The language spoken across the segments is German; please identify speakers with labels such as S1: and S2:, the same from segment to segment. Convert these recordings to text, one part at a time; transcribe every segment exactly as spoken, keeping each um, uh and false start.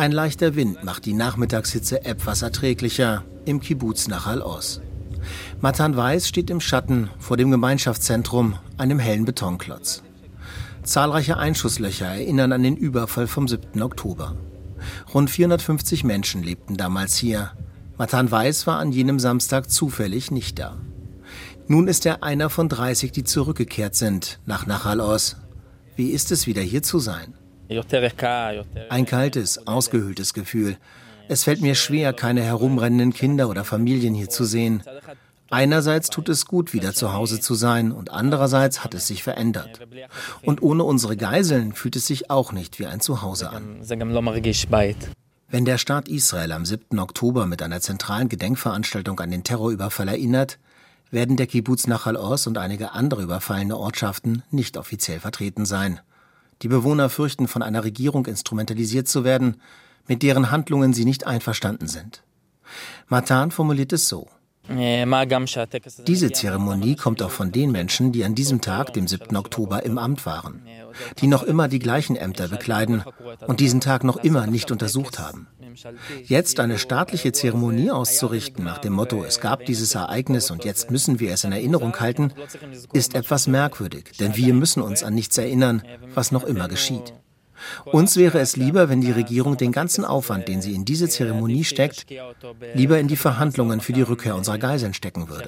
S1: Ein leichter Wind macht die Nachmittagshitze etwas erträglicher im Kibbuz Nachal Oz. Matan Weiss steht im Schatten vor dem Gemeinschaftszentrum, einem hellen Betonklotz. Zahlreiche Einschusslöcher erinnern an den Überfall vom siebten Oktober. Rund vierhundertfünfzig Menschen lebten damals hier. Matan Weiss war an jenem Samstag zufällig nicht da. Nun ist er einer von dreißig, die zurückgekehrt sind nach Nachal Oz. Wie ist es, wieder hier zu sein? Ein kaltes, ausgehöhltes Gefühl. Es fällt mir schwer, keine herumrennenden Kinder oder Familien hier zu sehen. Einerseits tut es gut, wieder zu Hause zu sein, und andererseits hat es sich verändert. Und ohne unsere Geiseln fühlt es sich auch nicht wie ein Zuhause an. Wenn der Staat Israel am siebten Oktober mit einer zentralen Gedenkveranstaltung an den Terrorüberfall erinnert, werden der Kibbuz Nachal Oz und einige andere überfallene Ortschaften nicht offiziell vertreten sein. Die Bewohner fürchten, von einer Regierung instrumentalisiert zu werden, mit deren Handlungen sie nicht einverstanden sind. Matan formuliert es so: Diese Zeremonie kommt auch von den Menschen, die an diesem Tag, dem siebten Oktober, im Amt waren, die noch immer die gleichen Ämter bekleiden und diesen Tag noch immer nicht untersucht haben. Jetzt eine staatliche Zeremonie auszurichten nach dem Motto, es gab dieses Ereignis und jetzt müssen wir es in Erinnerung halten, ist etwas merkwürdig, denn wir müssen uns an nichts erinnern, was noch immer geschieht. Uns wäre es lieber, wenn die Regierung den ganzen Aufwand, den sie in diese Zeremonie steckt, lieber in die Verhandlungen für die Rückkehr unserer Geiseln stecken würde.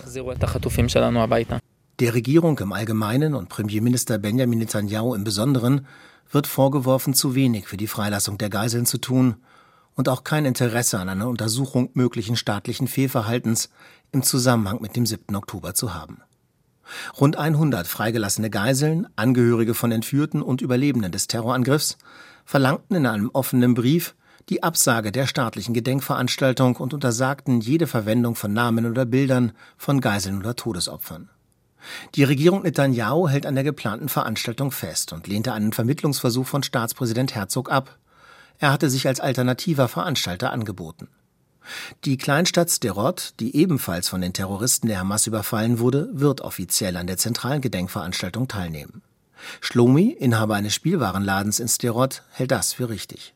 S1: Der Regierung im Allgemeinen und Premierminister Benjamin Netanyahu im Besonderen wird vorgeworfen, zu wenig für die Freilassung der Geiseln zu tun und auch kein Interesse an einer Untersuchung möglichen staatlichen Fehlverhaltens im Zusammenhang mit dem siebten Oktober zu haben. Rund hundert freigelassene Geiseln, Angehörige von Entführten und Überlebenden des Terrorangriffs, verlangten in einem offenen Brief die Absage der staatlichen Gedenkveranstaltung und untersagten jede Verwendung von Namen oder Bildern von Geiseln oder Todesopfern. Die Regierung Netanyahu hält an der geplanten Veranstaltung fest und lehnte einen Vermittlungsversuch von Staatspräsident Herzog ab. Er hatte sich als alternativer Veranstalter angeboten. Die Kleinstadt Sderot, die ebenfalls von den Terroristen der Hamas überfallen wurde, wird offiziell an der zentralen Gedenkveranstaltung teilnehmen. Shlomi, Inhaber eines Spielwarenladens in Sderot, hält das für richtig.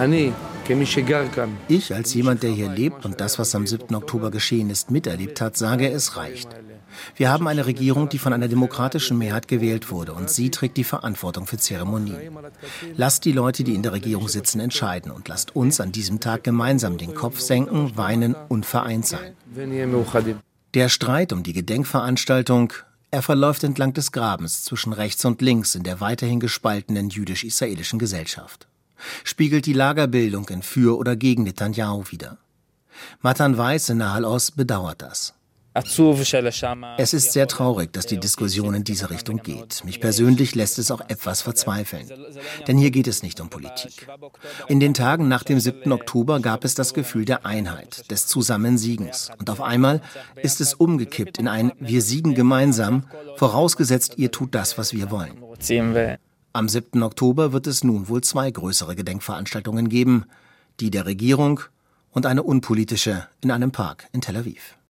S1: Ich als jemand, der hier lebt und das, was am siebten Oktober geschehen ist, miterlebt hat, sage, es reicht. Wir haben eine Regierung, die von einer demokratischen Mehrheit gewählt wurde, und sie trägt die Verantwortung für Zeremonien. Lasst die Leute, die in der Regierung sitzen, entscheiden und lasst uns an diesem Tag gemeinsam den Kopf senken, weinen und vereint sein. Der Streit um die Gedenkveranstaltung, er verläuft entlang des Grabens zwischen rechts und links in der weiterhin gespaltenen jüdisch-israelischen Gesellschaft. Spiegelt die Lagerbildung in für oder gegen Netanyahu wider. Matan Weiss in Nachal Oz bedauert das. Es ist sehr traurig, dass die Diskussion in diese Richtung geht. Mich persönlich lässt es auch etwas verzweifeln. Denn hier geht es nicht um Politik. In den Tagen nach dem siebten Oktober gab es das Gefühl der Einheit, des Zusammensiegens. Und auf einmal ist es umgekippt in ein Wir siegen gemeinsam, vorausgesetzt ihr tut das, was wir wollen. Am siebten Oktober wird es nun wohl zwei größere Gedenkveranstaltungen geben, die der Regierung und eine unpolitische in einem Park in Tel Aviv.